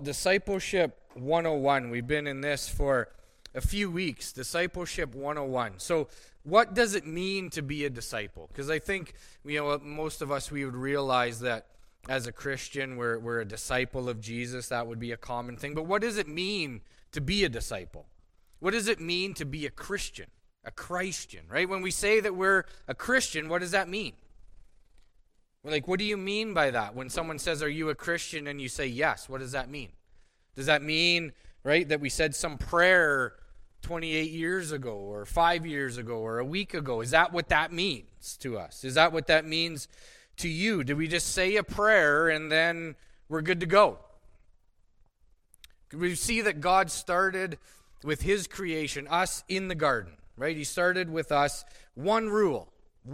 Discipleship 101. We've been in this for a few weeks. Discipleship 101. So what does it mean to be a disciple? Because I think, most of us, we would realize that as a Christian, we're a disciple of Jesus. That would be a common thing. But what does it mean to be a disciple? What does it mean to be a Christian, a Christian, right? When we say that we're a Christian, what does that mean? Like, what do you mean by that? When someone says, are you a Christian? And you say, yes, what does that mean? Does that mean, right, that we said some prayer 28 years ago or 5 years ago or a week ago? Is that what that means to us? Is that what that means to you? Did we just say a prayer and then we're good to go? We see that God started with his creation, us in the garden, right? He started with us, one rule,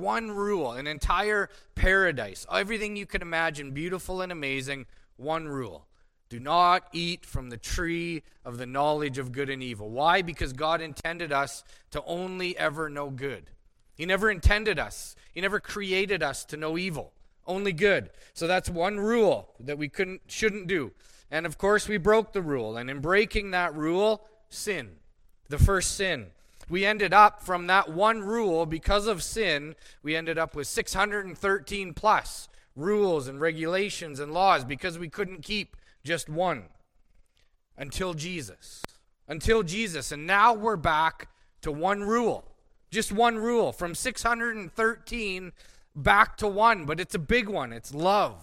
an entire paradise, everything you can imagine, beautiful and amazing, one rule. Do not eat from the tree of the knowledge of good and evil. Why? Because God intended us to only ever know good. He never intended us. He never created us to know evil, only good. So that's one rule that we shouldn't do. And of course, we broke the rule. And in breaking that rule, sin, the first sin. We ended up from that one rule, because of sin, we ended up with 613 plus rules and regulations and laws because we couldn't keep just one until Jesus. And now we're back to one rule, just one rule, from 613 back to one, but it's a big one. It's love.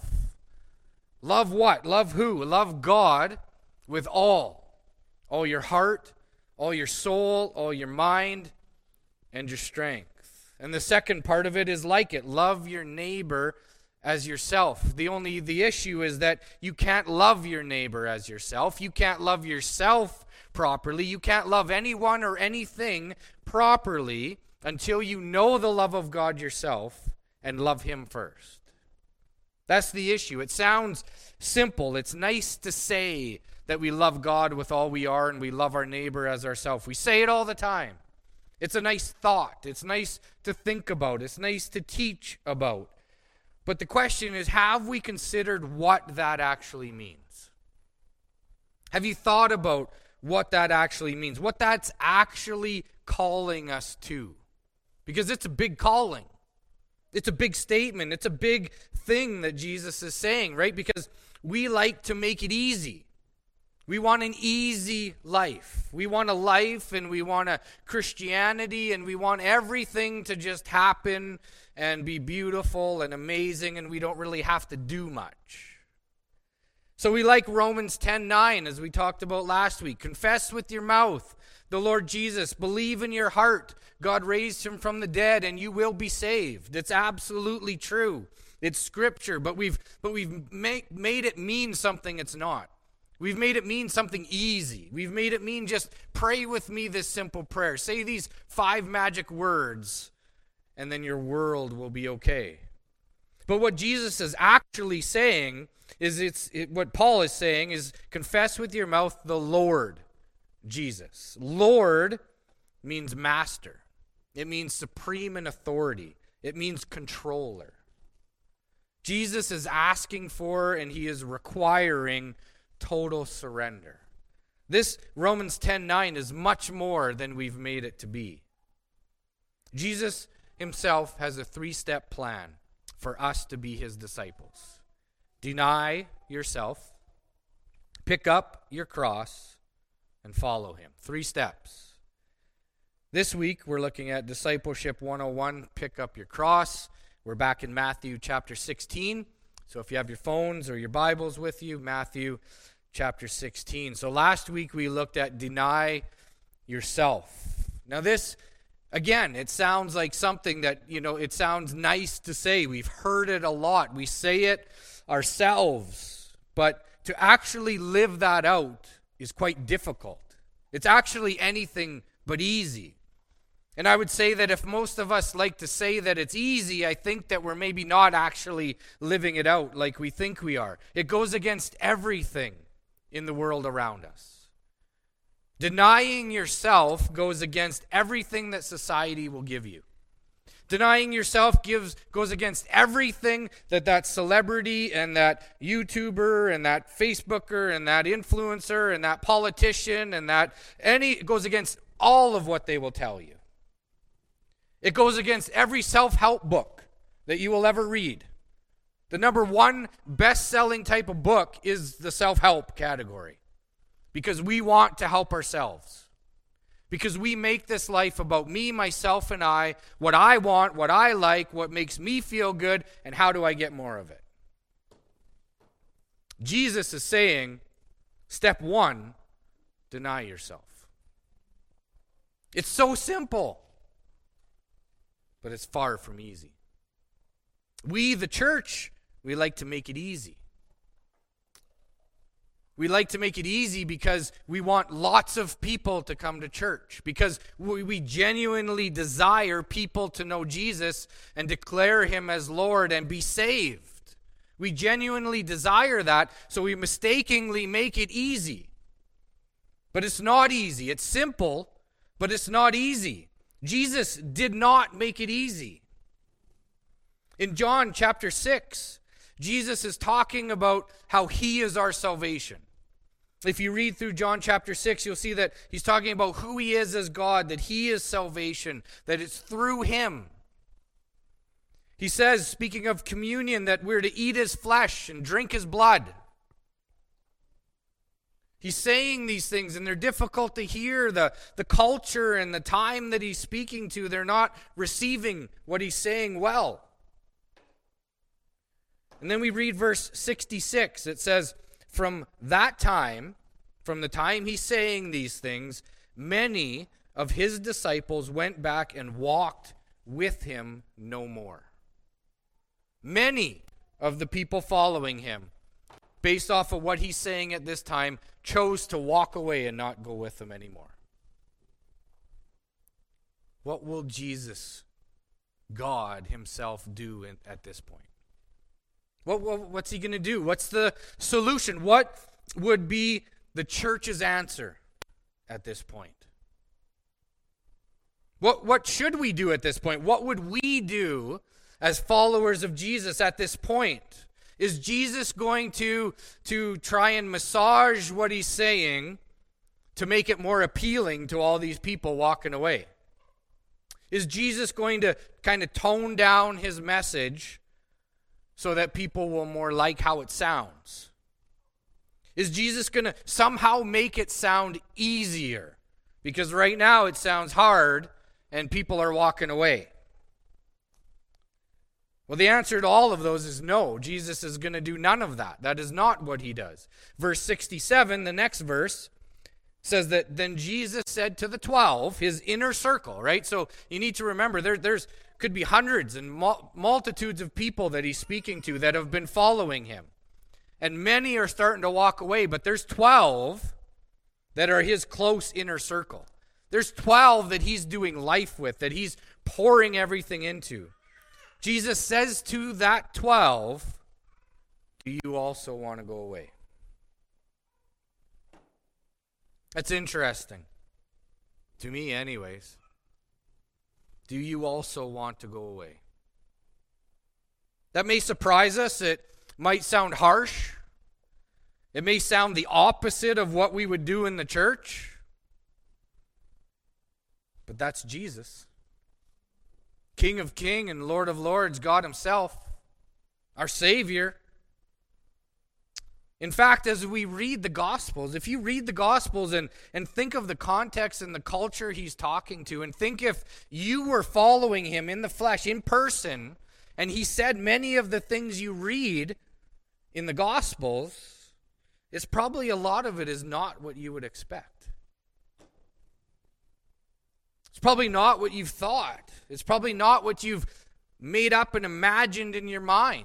Love what? Love who? Love God with all your heart, all your soul, all your mind, and your strength. And the second part of it is like it. Love your neighbor as yourself. The issue is that you can't love your neighbor as yourself. You can't love yourself properly. You can't love anyone or anything properly until you know the love of God yourself and love him first. That's the issue. It sounds simple. It's nice to say that we love God with all we are and we love our neighbor as ourselves. We say it all the time. It's a nice thought. It's nice to think about. It's nice to teach about. But the question is, have we considered what that actually means? Have you thought about what that actually means? What that's actually calling us to? Because it's a big calling. It's a big statement. It's a big thing that Jesus is saying, right? Because we like to make it easy. We want an easy life. We want a life and we want a Christianity and we want everything to just happen and be beautiful and amazing, and we don't really have to do much. So we like Romans 10:9, as we talked about last week. Confess with your mouth the Lord Jesus. Believe in your heart God raised him from the dead and you will be saved. It's absolutely true. It's scripture, but we've made it mean something it's not. We've made it mean something easy. We've made it mean just pray with me this simple prayer. Say these 5 magic words, and then your world will be okay. But what Jesus is actually saying is what Paul is saying is confess with your mouth the Lord Jesus. Lord means master. It means supreme in authority. It means controller. Jesus is asking for and he is requiring total surrender. This Romans 10:9 is much more than we've made it to be. Jesus himself has a 3-step plan for us to be his disciples. Deny yourself, pick up your cross, and follow him. 3 steps. This week we're looking at Discipleship 101, pick up your cross. We're back in Matthew chapter 16. So if you have your phones or your Bibles with you, Matthew chapter 16. So last week we looked at deny yourself. Now this, again, it sounds like something that, it sounds nice to say. We've heard it a lot. We say it ourselves. But to actually live that out is quite difficult. It's actually anything but easy. And I would say that if most of us like to say that it's easy, I think that we're maybe not actually living it out like we think we are. It goes against everything in the world around us. Denying yourself goes against everything that society will give you. Denying yourself goes against everything that celebrity and that YouTuber and that Facebooker and that influencer and that politician and it goes against all of what they will tell you. It goes against every self-help book that you will ever read. The number one best-selling type of book is the self-help category, because we want to help ourselves. Because we make this life about me, myself, and I, what I want, what I like, what makes me feel good, and how do I get more of it. Jesus is saying, step one, deny yourself. It's so simple, but it's far from easy. We, the church, we like to make it easy. We like to make it easy because we want lots of people to come to church, because we genuinely desire people to know Jesus and declare him as Lord and be saved. We genuinely desire that, so we mistakenly make it easy. But it's not easy. It's simple, but it's not easy. Jesus did not make it easy. In John chapter 6, Jesus is talking about how he is our salvation. If you read through John chapter 6, you'll see that he's talking about who he is as God, that he is salvation, that it's through him. He says, speaking of communion, that we're to eat his flesh and drink his blood. He's saying these things, and they're difficult to hear. The culture and the time that he's speaking to, they're not receiving what he's saying well. And then we read verse 66. It says, from that time, from the time he's saying these things, many of his disciples went back and walked with him no more. Many of the people following him, based off of what he's saying at this time, chose to walk away and not go with him anymore. What will Jesus, God himself, do at this point? What's he going to do? What's the solution? What would be the church's answer at this point? What should we do at this point? What would we do as followers of Jesus at this point? Is Jesus going to try and massage what he's saying to make it more appealing to all these people walking away? Is Jesus going to kind of tone down his message so that people will more like how it sounds? Is Jesus going to somehow make it sound easier? Because right now it sounds hard and people are walking away. Well, the answer to all of those is no. Jesus is going to do none of that. That is not what he does. Verse 67, the next verse, says that then Jesus said to the 12, his inner circle, right? So you need to remember, there's could be hundreds and multitudes of people that he's speaking to that have been following him. And many are starting to walk away, but there's 12 that are his close inner circle. There's 12 that he's doing life with, that he's pouring everything into. Jesus says to that 12, do you also want to go away? That's interesting. To me, anyways. Do you also want to go away? That may surprise us. It might sound harsh. It may sound the opposite of what we would do in the church. But that's Jesus. King of Kings and Lord of Lords, God himself, our Savior. In fact, as we read the Gospels, if you read the Gospels and think of the context and the culture he's talking to, and think if you were following him in the flesh, in person, and he said many of the things you read in the Gospels, it's probably a lot of it is not what you would expect. It's probably not what you've thought. It's probably not what you've made up and imagined in your mind.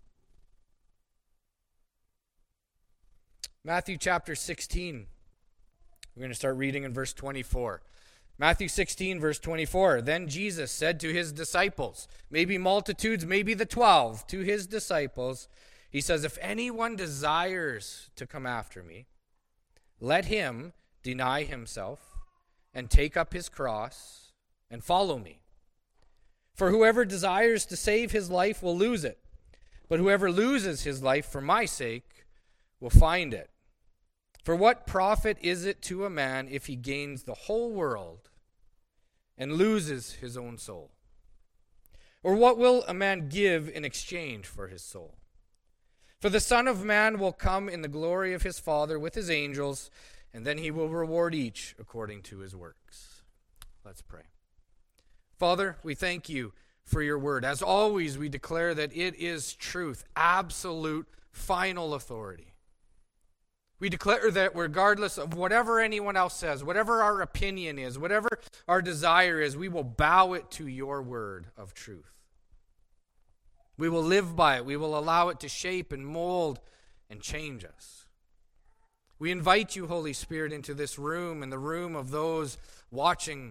Matthew chapter 16. We're going to start reading in verse 24. Matthew 16, verse 24. Then Jesus said to his disciples, maybe multitudes, maybe the 12, to his disciples, he says, if anyone desires to come after me, let him deny himself and take up his cross and follow me. For whoever desires to save his life will lose it, but whoever loses his life for my sake will find it. For what profit is it to a man if he gains the whole world and loses his own soul? Or what will a man give in exchange for his soul? For the Son of Man will come in the glory of his Father with his angels, and then he will reward each according to his works. Let's pray. Father, we thank you for your word. As always, we declare that it is truth, absolute, final authority. We declare that regardless of whatever anyone else says, whatever our opinion is, whatever our desire is, we will bow it to your word of truth. We will live by it. We will allow it to shape and mold and change us. We invite you, Holy Spirit, into this room and the room of those watching.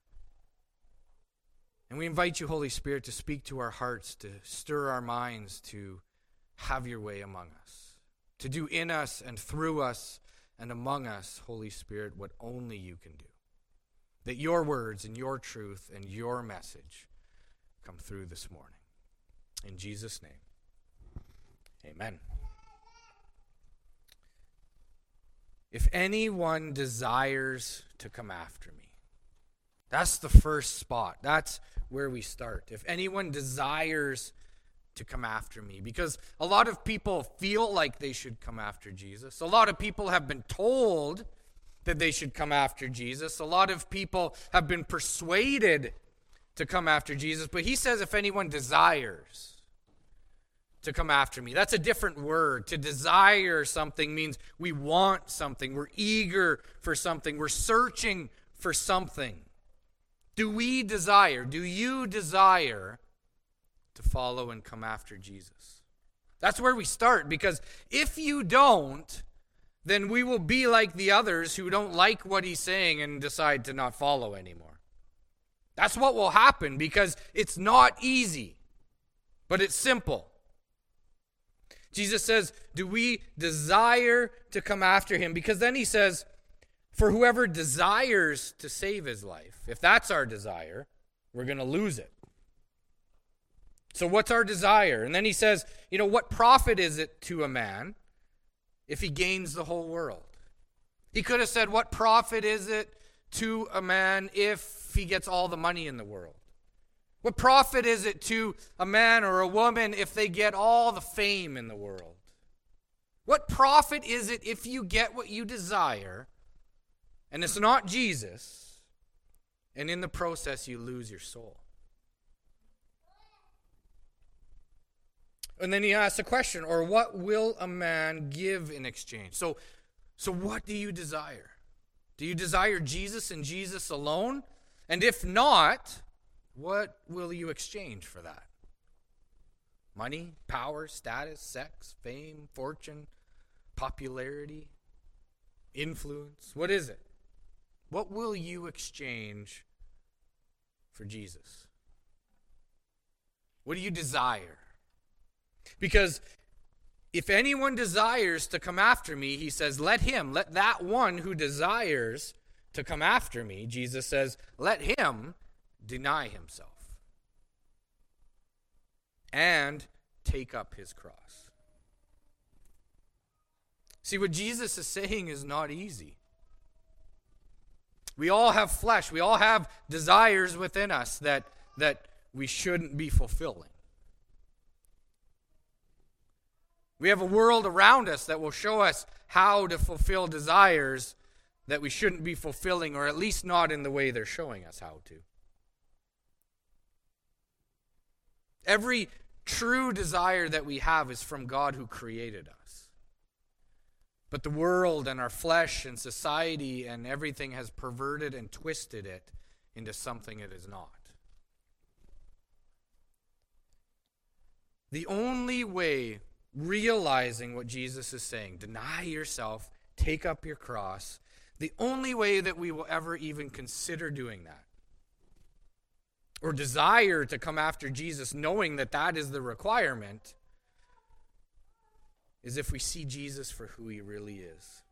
And we invite you, Holy Spirit, to speak to our hearts, to stir our minds, to have your way among us, to do in us and through us and among us, Holy Spirit, what only you can do. That your words and your truth and your message come through this morning. In Jesus' name, amen. If anyone desires to come after me, that's the first spot. That's where we start. If anyone desires to come after me, because a lot of people feel like they should come after Jesus. A lot of people have been told that they should come after Jesus. A lot of people have been persuaded to come after Jesus. But he says if anyone desires to come after me. That's a different word. To desire something means we want something. We're eager for something. We're searching for something. Do we desire, do you desire to follow and come after Jesus? That's where we start, because if you don't, then we will be like the others who don't like what he's saying and decide to not follow anymore. That's what will happen, because it's not easy, but it's simple. Jesus says, do we desire to come after him? Because then he says, for whoever desires to save his life, if that's our desire, we're going to lose it. So what's our desire? And then he says, what profit is it to a man if he gains the whole world? He could have said, what profit is it to a man if he gets all the money in the world? What profit is it to a man or a woman if they get all the fame in the world? What profit is it if you get what you desire, and it's not Jesus, and in the process you lose your soul? And then he asks a question, or what will a man give in exchange? So what do you desire? Do you desire Jesus and Jesus alone? And if not, what will you exchange for that? Money, power, status, sex, fame, fortune, popularity, influence? What is it? What will you exchange for Jesus? What do you desire? Because if anyone desires to come after me, he says, let that one who desires to come after me, Jesus says, let him deny himself and take up his cross. See, what Jesus is saying is not easy. We all have flesh. We all have desires within us that we shouldn't be fulfilling. We have a world around us that will show us how to fulfill desires that we shouldn't be fulfilling, or at least not in the way they're showing us how to. Every true desire that we have is from God who created us. But the world and our flesh and society and everything has perverted and twisted it into something it is not. The only way, realizing what Jesus is saying, deny yourself, take up your cross, the only way that we will ever even consider doing that, or desire to come after Jesus knowing that that is the requirement, is if we see Jesus for who he really is.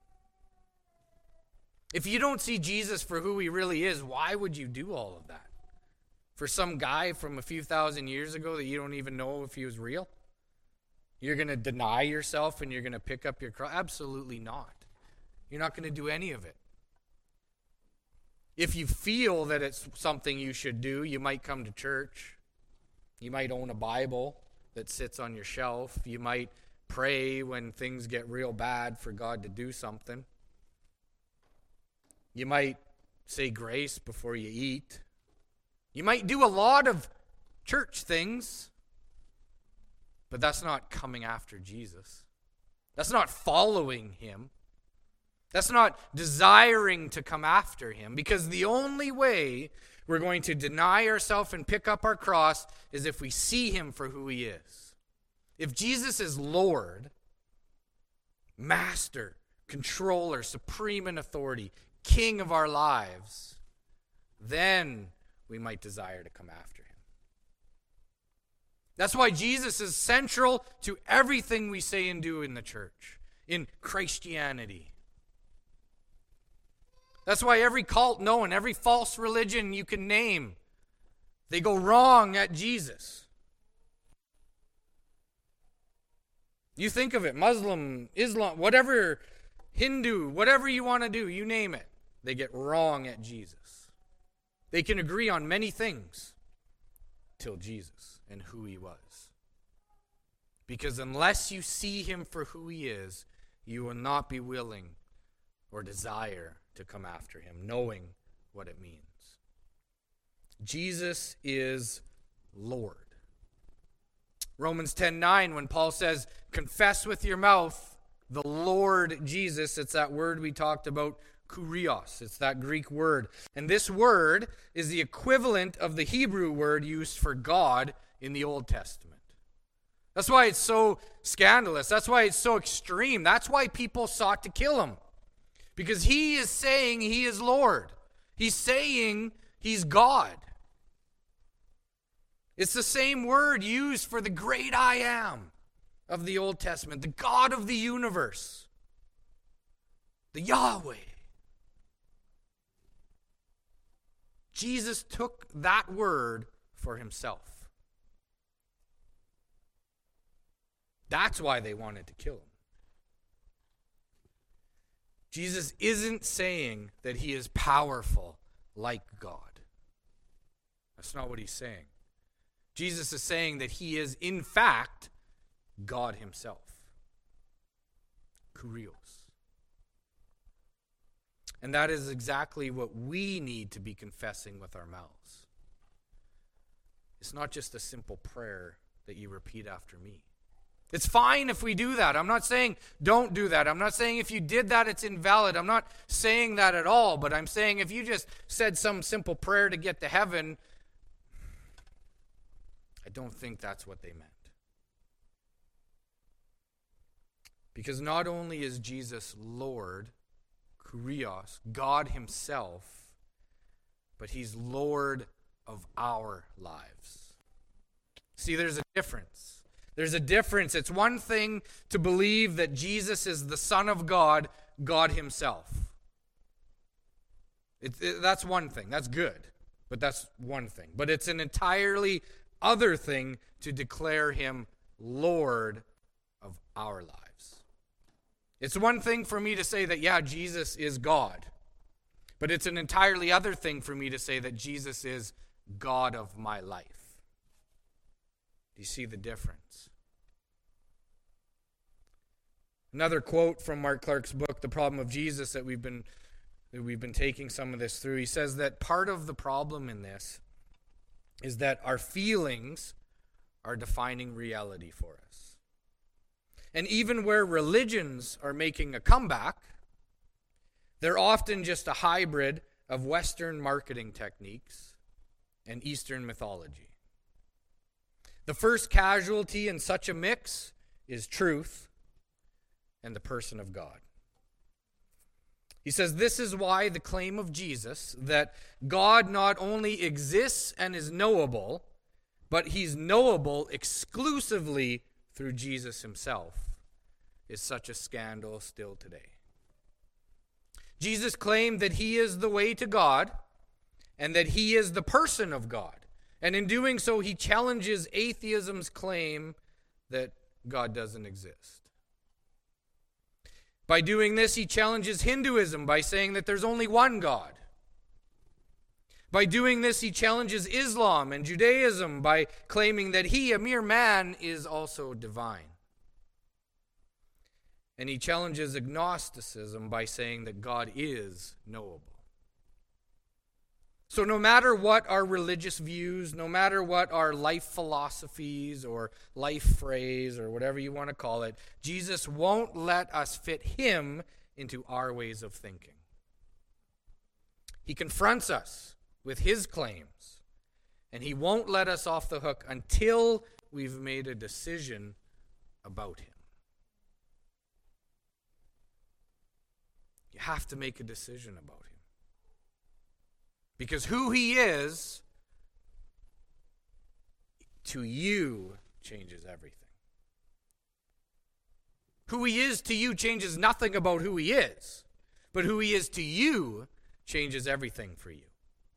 If you don't see Jesus for who he really is, why would you do all of that? For some guy from a few thousand years ago that you don't even know if he was real? You're going to deny yourself and you're going to pick up your cross? Absolutely not. You're not going to do any of it. If you feel that it's something you should do, you might come to church. You might own a Bible that sits on your shelf. You might pray when things get real bad for God to do something. You might say grace before you eat. You might do a lot of church things, but that's not coming after Jesus. That's not following him. That's not desiring to come after him, because the only way we're going to deny ourselves and pick up our cross is if we see him for who he is. If Jesus is Lord, Master, Controller, Supreme in authority, King of our lives, then we might desire to come after him. That's why Jesus is central to everything we say and do in the church, in Christianity. That's why every cult known, every false religion you can name, they go wrong at Jesus. You think of it, Muslim, Islam, whatever, Hindu, whatever you want to do, you name it, they get wrong at Jesus. They can agree on many things till Jesus and who he was. Because unless you see him for who he is, you will not be willing or desire to come after him, knowing what it means. Jesus is Lord. Romans 10:9, when Paul says, confess with your mouth the Lord Jesus, it's that word we talked about, kurios. It's that Greek word. And this word is the equivalent of the Hebrew word used for God in the Old Testament. That's why it's so scandalous. That's why it's so extreme. That's why people sought to kill him. Because he is saying he is Lord. He's saying he's God. It's the same word used for the great I am of the Old Testament, the God of the universe, the Yahweh. Jesus took that word for himself. That's why they wanted to kill him. Jesus isn't saying that he is powerful like God. That's not what he's saying. Jesus is saying that he is, in fact, God himself. Kurios. And that is exactly what we need to be confessing with our mouths. It's not just a simple prayer that you repeat after me. It's fine if we do that. I'm not saying don't do that. I'm not saying if you did that, it's invalid. I'm not saying that at all. But I'm saying if you just said some simple prayer to get to heaven, I don't think that's what they meant. Because not only is Jesus Lord, kurios, God himself, but he's Lord of our lives. See, there's a difference. There's a difference. It's one thing to believe that Jesus is the Son of God, God himself. That's one thing. That's good. But that's one thing. But it's an entirely other thing to declare him Lord of our lives. It's one thing for me to say that, yeah, Jesus is God. But it's an entirely other thing for me to say that Jesus is God of my life. Do you see the difference? Another quote from Mark Clark's book, The Problem of Jesus, that we've been taking some of this through. He says that part of the problem in this is that our feelings are defining reality for us. And even where religions are making a comeback, they're often just a hybrid of Western marketing techniques and Eastern mythology. The first casualty in such a mix is truth and the person of God. He says this is why the claim of Jesus that God not only exists and is knowable, but he's knowable exclusively through Jesus himself is such a scandal still today. Jesus claimed that he is the way to God and that he is the person of God. And in doing so, he challenges atheism's claim that God doesn't exist. By doing this, he challenges Hinduism by saying that there's only one God. By doing this, he challenges Islam and Judaism by claiming that he, a mere man, is also divine. And he challenges agnosticism by saying that God is knowable. So no matter what our religious views, no matter what our life philosophies or life phrase or whatever you want to call it, Jesus won't let us fit him into our ways of thinking. He confronts us with his claims, and he won't let us off the hook until we've made a decision about him. You have to make a decision about him. Because who he is, to you, changes everything. Who he is to you changes nothing about who he is. But who he is to you changes everything for you.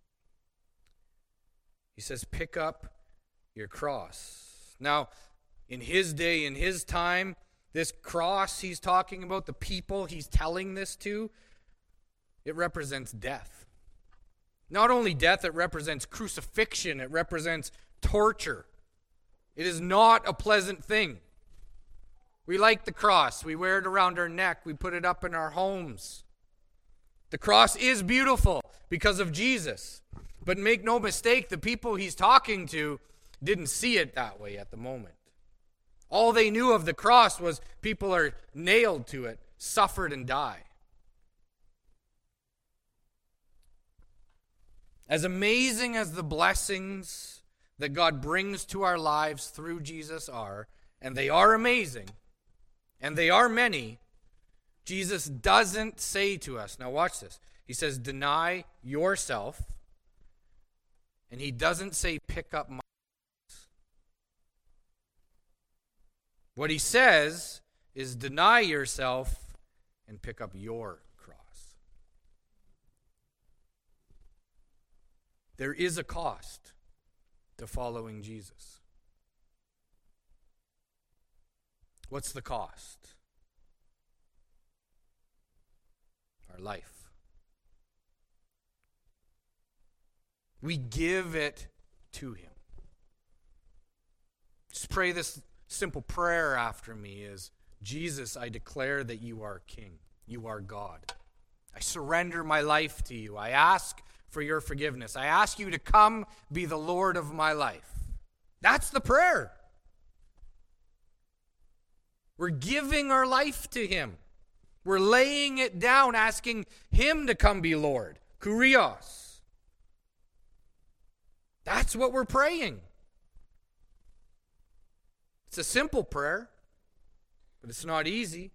He says, pick up your cross. Now, in his day, in his time, this cross he's talking about, the people he's telling this to, it represents death. Not only death, it represents crucifixion. It represents torture. It is not a pleasant thing. We like the cross. We wear it around our neck. We put it up in our homes. The cross is beautiful because of Jesus. But make no mistake, the people he's talking to didn't see it that way at the moment. All they knew of the cross was people are nailed to it, suffered and die. As amazing as the blessings that God brings to our lives through Jesus are, and they are amazing, and they are many, Jesus doesn't say to us, now watch this, he says, deny yourself, and he doesn't say, pick up my cross. What he says is, deny yourself and pick up your cross. There is a cost to following Jesus. What's the cost? Our life. We give it to him. Just pray this simple prayer after me is, Jesus, I declare that you are King. You are God. I surrender my life to you. I ask for your forgiveness. I ask you to come be the Lord of my life. That's the prayer. We're giving our life to him. We're laying it down, asking him to come be Lord. Kurios. That's what we're praying. It's a simple prayer, but it's not easy.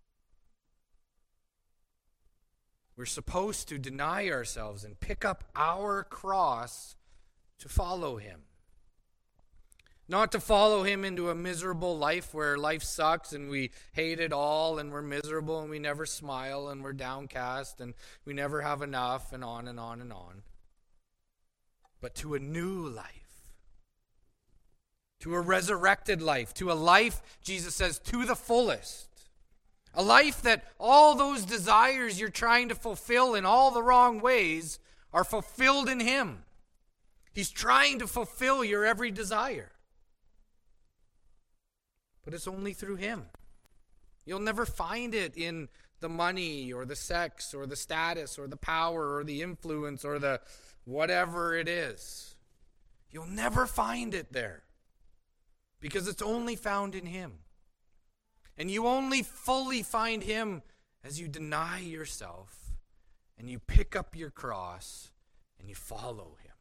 We're supposed to deny ourselves and pick up our cross to follow him. Not to follow him into a miserable life where life sucks and we hate it all and we're miserable and we never smile and we're downcast and we never have enough and on and on and on. But to a new life. To a resurrected life. To a life, Jesus says, to the fullest. A life that all those desires you're trying to fulfill in all the wrong ways are fulfilled in him. He's trying to fulfill your every desire. But it's only through him. You'll never find it in the money or the sex or the status or the power or the influence or the whatever it is. You'll never find it there. Because it's only found in him. And you only fully find him as you deny yourself and you pick up your cross and you follow him.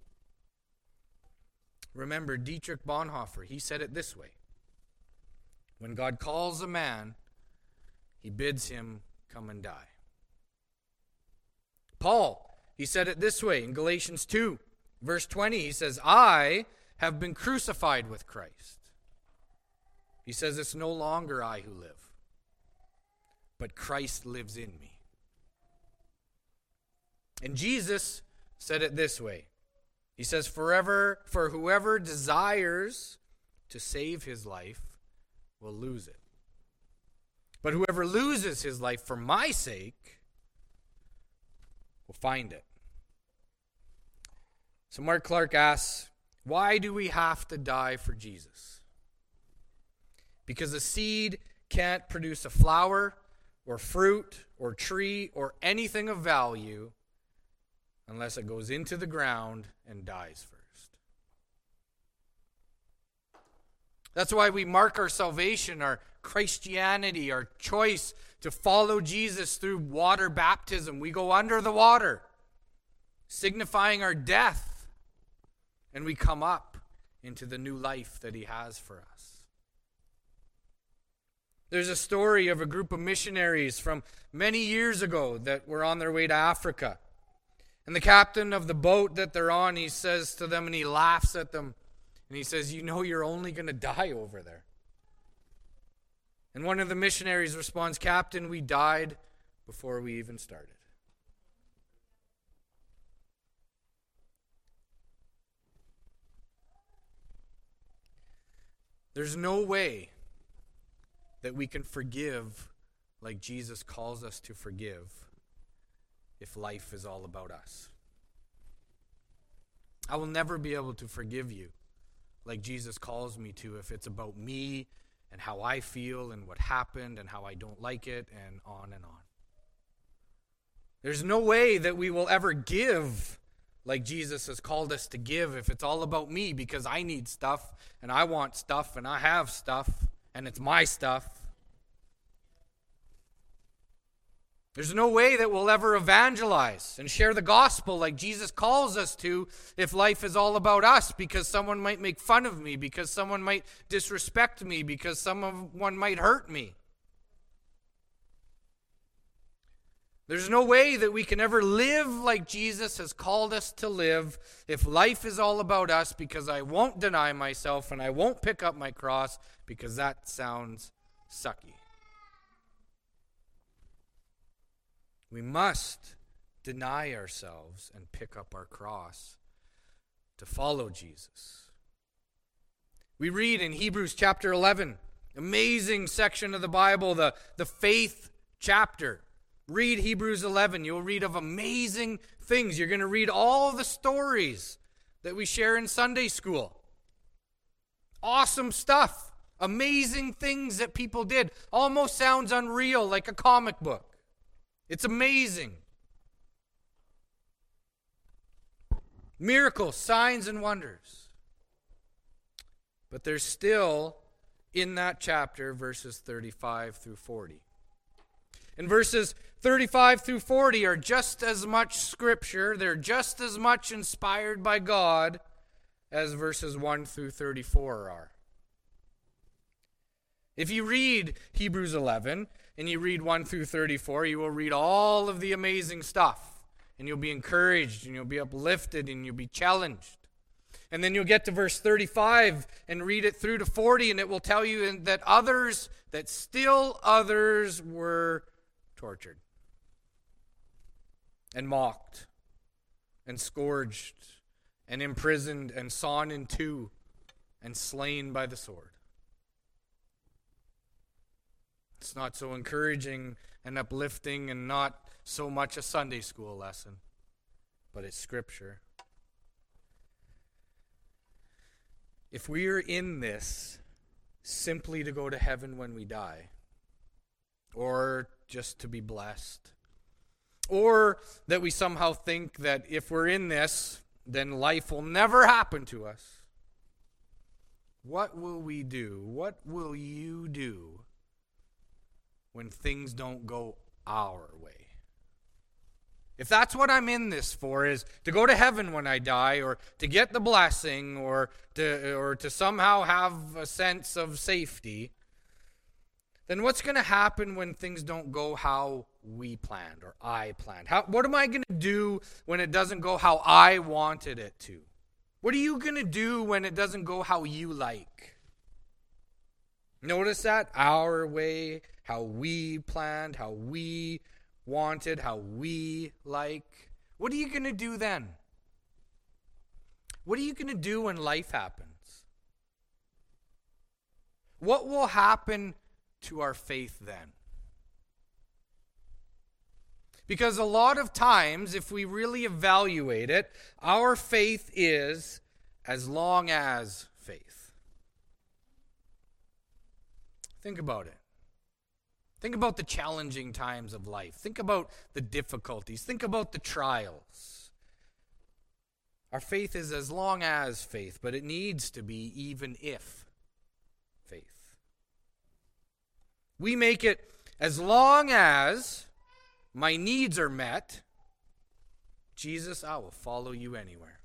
Remember Dietrich Bonhoeffer, he said it this way. When God calls a man, he bids him come and die. Paul, he said it this way in Galatians 2, verse 20. He says, I have been crucified with Christ. He says, it's no longer I who live, but Christ lives in me. And Jesus said it this way He says, for whoever desires to save his life will lose it. But whoever loses his life for my sake will find it. So Mark Clark asks, why do we have to die for Jesus? Because a seed can't produce a flower or fruit or tree or anything of value unless it goes into the ground and dies first. That's why we mark our salvation, our Christianity, our choice to follow Jesus through water baptism. We go under the water, signifying our death, and we come up into the new life that he has for us. There's a story of a group of missionaries from many years ago that were on their way to Africa. And the captain of the boat that they're on, he says to them, and he laughs at them, and he says, you know you're only going to die over there. And one of the missionaries responds, Captain, we died before we even started. There's no way that we can forgive like Jesus calls us to forgive if life is all about us. I will never be able to forgive you like Jesus calls me to if it's about me and how I feel and what happened and how I don't like it and on and on. There's no way that we will ever give like Jesus has called us to give if it's all about me because I need stuff and I want stuff and I have stuff and it's my stuff. There's no way that we'll ever evangelize and share the gospel like Jesus calls us to if life is all about us because someone might make fun of me, because someone might disrespect me, because someone might hurt me. There's no way that we can ever live like Jesus has called us to live if life is all about us because I won't deny myself and I won't pick up my cross because that sounds sucky. We must deny ourselves and pick up our cross to follow Jesus. We read in Hebrews chapter 11, amazing section of the Bible, the faith chapter. Read Hebrews 11. You'll read of amazing things. You're going to read all the stories that we share in Sunday school. Awesome stuff. Amazing things that people did. Almost sounds unreal, like a comic book. It's amazing. Miracles, signs, and wonders. But there's still, in that chapter, verses 35 through 40. And verses 35 through 40 are just as much scripture, they're just as much inspired by God as verses 1 through 34 are. If you read Hebrews 11 and you read 1 through 34, you will read all of the amazing stuff. And you'll be encouraged and you'll be uplifted and you'll be challenged. And then you'll get to verse 35 and read it through to 40 and it will tell you that still others were tortured and mocked and scourged and imprisoned and sawn in two and slain by the sword. It's not so encouraging and uplifting and not so much a Sunday school lesson, but it's scripture. If we are in this simply to go to heaven when we die, or just to be blessed, or that we somehow think that if we're in this, then life will never happen to us, what will we do? What will you do when things don't go our way? If that's what I'm in this for, is to go to heaven when I die, or to get the blessing, or to somehow have a sense of safety, then what's going to happen when things don't go how we planned or I planned? What am I going to do when it doesn't go how I wanted it to? What are you going to do when it doesn't go how you like? Notice that? Our way, how we planned, how we wanted, how we like. What are you going to do then? What are you going to do when life happens? What will happen to our faith then? Because a lot of times, if we really evaluate it, our faith is as long as faith. Think about it. Think about the challenging times of life. Think about the difficulties. Think about the trials. Our faith is as long as faith, but it needs to be even if faith. We make it as long as my needs are met. Jesus, I will follow you anywhere.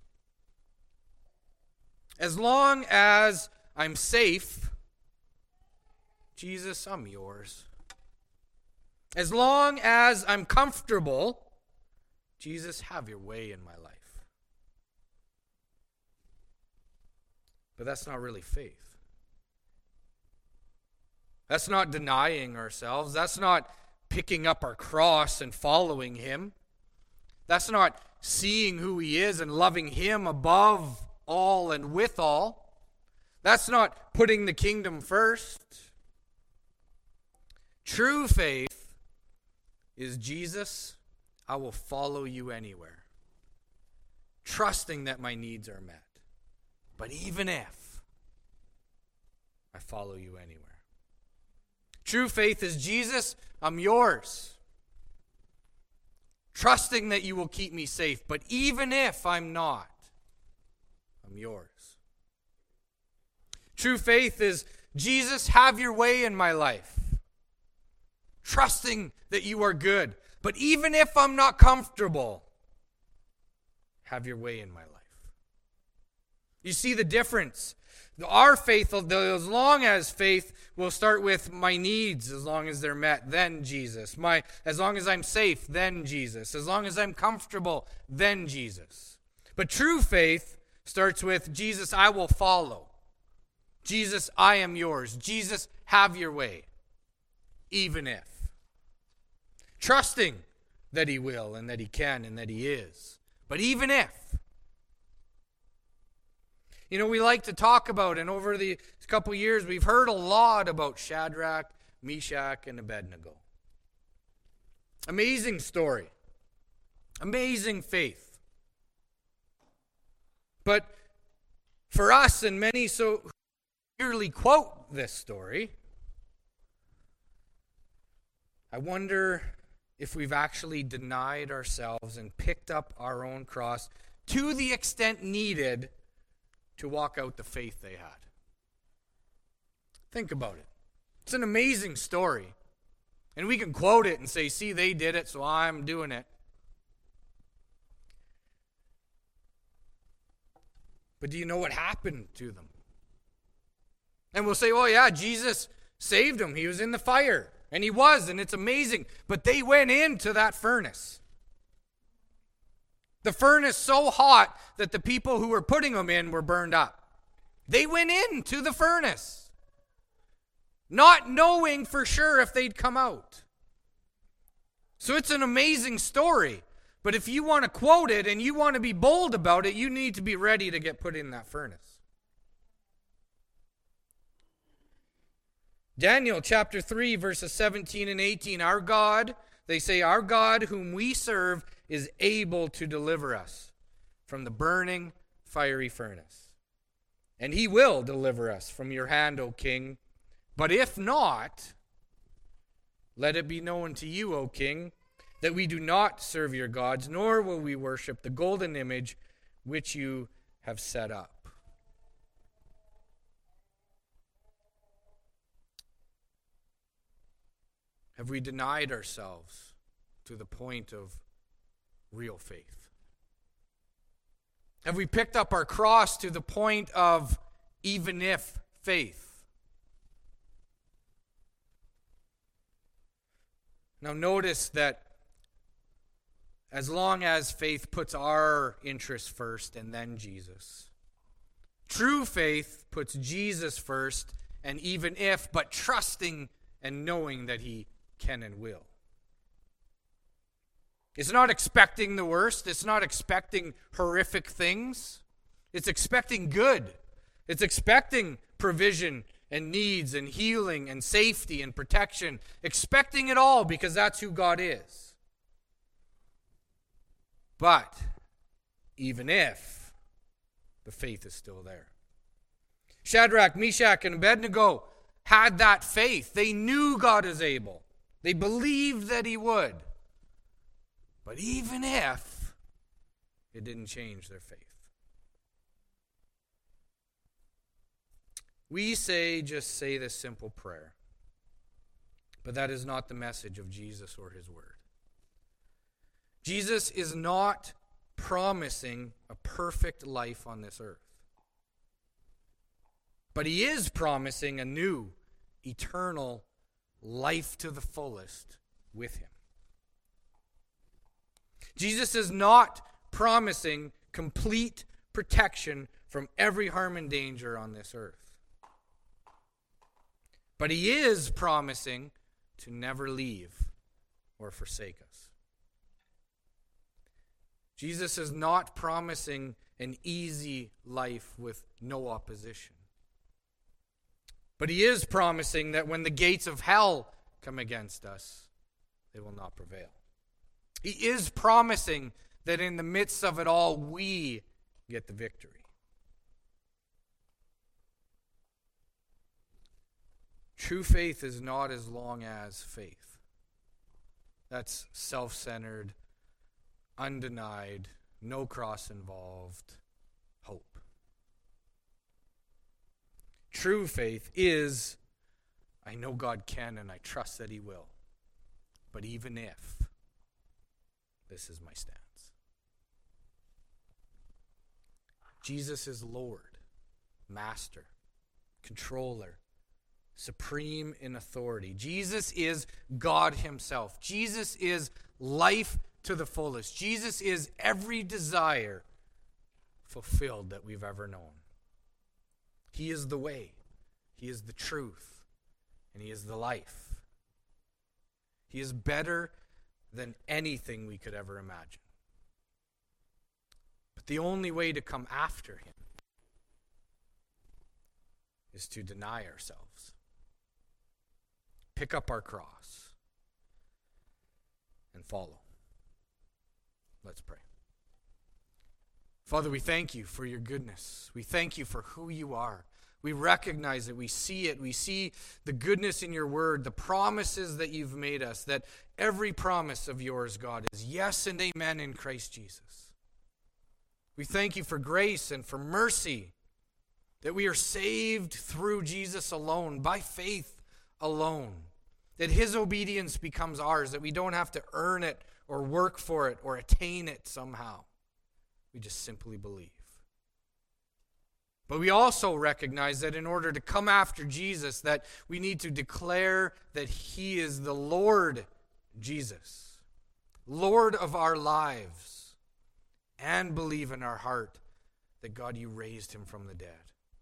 As long as I'm safe, Jesus, I'm yours. As long as I'm comfortable, Jesus, have your way in my life. But that's not really faith. That's not denying ourselves. That's not picking up our cross and following him. That's not seeing who he is and loving him above all and with all. That's not putting the kingdom first. True faith is, Jesus, I will follow you anywhere, trusting that my needs are met. But even if, I follow you anywhere. True faith is, Jesus, I'm yours, trusting that you will keep me safe. But even if I'm not, I'm yours. True faith is, Jesus, have your way in my life, trusting that you are good. But even if I'm not comfortable, have your way in my life. You see the difference? Our faith, as long as faith, will start with my needs as long as they're met, then Jesus. As long as I'm safe, then Jesus. As long as I'm comfortable, then Jesus. But true faith starts with, Jesus, I will follow. Jesus, I am yours. Jesus, have your way, even if. Trusting that he will and that he can and that he is. But even if. You know, we like to talk about, and over the couple years, we've heard a lot about Shadrach, Meshach, and Abednego. Amazing story. Amazing faith. But for us, and many so clearly quote this story, I wonder if we've actually denied ourselves and picked up our own cross to the extent needed to walk out the faith they had. Think about it. It's an amazing story. And we can quote it and say, see, they did it, so I'm doing it. But do you know what happened to them? And we'll say, oh yeah, Jesus saved him. He was in the fire. And he was, and it's amazing. But they went into that furnace. The furnace so hot that the people who were putting them in were burned up. They went into the furnace, not knowing for sure if they'd come out. So it's an amazing story. But if you want to quote it and you want to be bold about it, you need to be ready to get put in that furnace. Daniel chapter 3, verses 17 and 18. Our God, they say, our God whom we serve is able to deliver us from the burning fiery furnace. And he will deliver us from your hand, O king. But if not, let it be known to you, O king, that we do not serve your gods, nor will we worship the golden image which you have set up. Have we denied ourselves to the point of real faith? Have we picked up our cross to the point of even if faith? Now notice that as long as faith puts our interests first and then Jesus, true faith puts Jesus first and even if, but trusting and knowing that he can and will. It's not expecting the worst. It's not expecting horrific things. It's expecting good. It's expecting provision and needs and healing and safety and protection. Expecting it all because that's who God is. But even if, the faith is still there. Shadrach, Meshach, and Abednego had that faith. They knew God is able. They believed that he would. But even if, it didn't change their faith. We just say this simple prayer. But that is not the message of Jesus or his word. Jesus is not promising a perfect life on this earth. But he is promising a new, eternal life to the fullest with him. Jesus is not promising complete protection from every harm and danger on this earth. But he is promising to never leave or forsake us. Jesus is not promising an easy life with no opposition. But he is promising that when the gates of hell come against us, they will not prevail. He is promising that in the midst of it all, we get the victory. True faith is not as long as faith. That's self-centered, undenied, no cross involved hope. True faith is, I know God can and I trust that he will. But even if, this is my stance. Jesus is Lord, Master, Controller, supreme in authority. Jesus is God himself. Jesus is life to the fullest. Jesus is every desire fulfilled that we've ever known. He is the way. He is the truth. And he is the life. He is better than anything we could ever imagine. But the only way to come after him is to deny ourselves. Pick up our cross and follow. Let's pray. Father, we thank you for your goodness. We thank you for who you are. We recognize it. We see it. We see the goodness in your word, the promises that you've made us, that every promise of yours, God, is yes and amen in Christ Jesus. We thank you for grace and for mercy, that we are saved through Jesus alone, by faith alone, that his obedience becomes ours, that we don't have to earn it or work for it or attain it somehow. We just simply believe. But we also recognize that in order to come after Jesus, that we need to declare that he is the Lord Jesus, Lord of our lives, and believe in our heart that God, you raised him from the dead.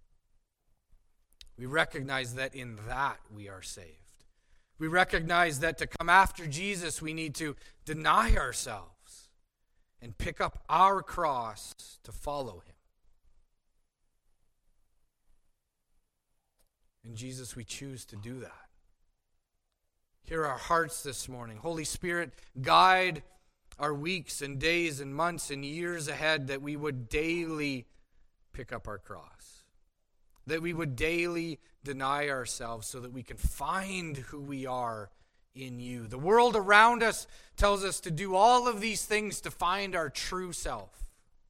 We recognize that in that we are saved. We recognize that to come after Jesus, we need to deny ourselves and pick up our cross to follow him. And Jesus, we choose to do that. Hear our hearts this morning. Holy Spirit, guide our weeks and days and months and years ahead, that we would daily pick up our cross. That we would daily deny ourselves so that we can find who we are in you. The world around us tells us to do all of these things to find our true self.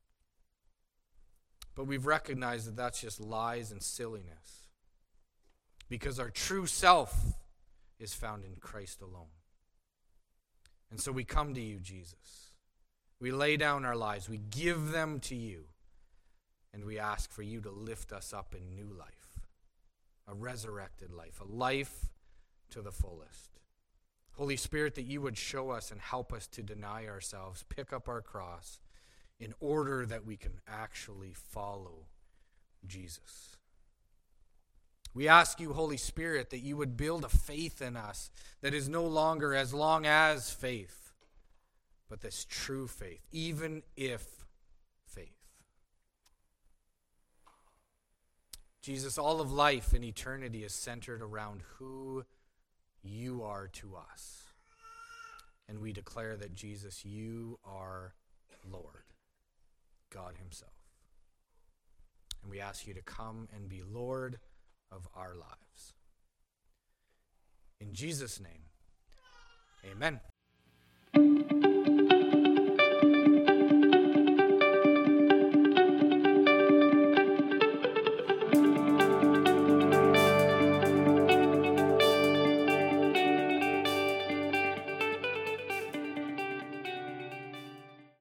But we've recognized that that's just lies and silliness. Because our true self is found in Christ alone. And so we come to you, Jesus. We lay down our lives. We give them to you. And we ask for you to lift us up in new life. A resurrected life. A life to the fullest. Holy Spirit, that you would show us and help us to deny ourselves, pick up our cross, in order that we can actually follow Jesus. We ask you, Holy Spirit, that you would build a faith in us that is no longer as long as faith, but this true faith, even if faith. Jesus, all of life and eternity is centered around who you are to us. And we declare that, Jesus, you are Lord, God himself. And we ask you to come and be Lord of our lives. In Jesus' name, amen.